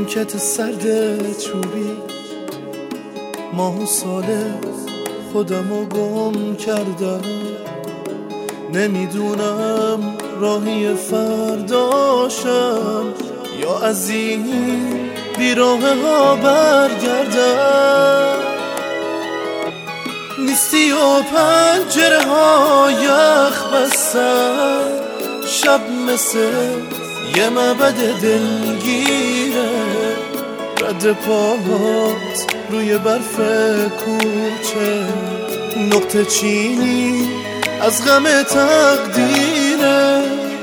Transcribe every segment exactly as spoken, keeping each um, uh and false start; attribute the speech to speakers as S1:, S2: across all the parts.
S1: نیمکت سرد چوبی، ماه و سال خودمو گم کردم. نمیدونم راهی فرداشم یا از این بیراه ها برگردم. نیستی و پنجره ها یخ بستن، شب مثل یه معبد دلگیره. رد پاهات روی برف کوچه، نقطه چینی از غم تقدیره.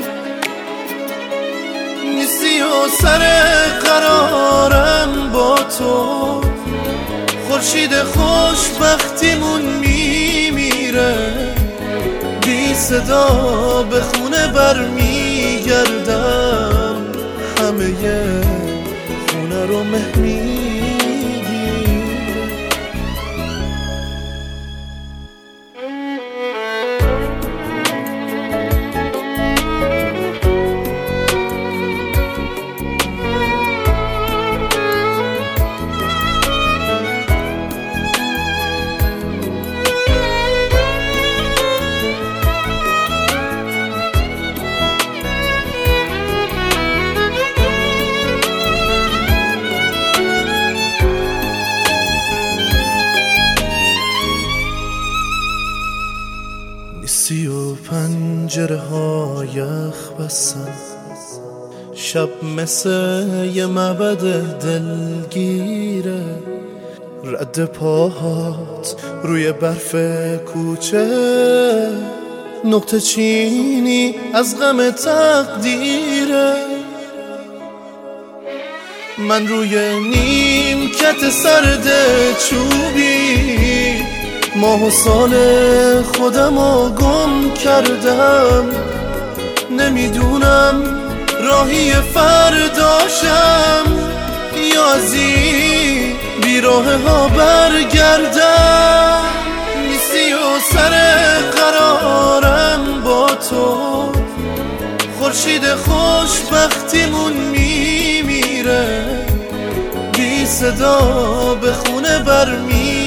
S1: نیستی و سر قرارم با تو، خورشید خوشبختیمون میمیره. بی صدا به خونه برمیگردم، همه خونه رو مه میگیره. نیستی و پنجره ها یخ بستن، شب مثل یه معبد دلگیره. رد پاهات روی برف کوچه، نقطه چینی از غم تقدیره. من روی نیمکت سرد چوبی، ماه و سال خودمو گم کردم. نمیدونم راهی فرداشم یا از این بیراه ها برگردم. نیستی و سر قرارم با تو، خورشید خوشبختیمون میمیره. بی صدا به خونه برمی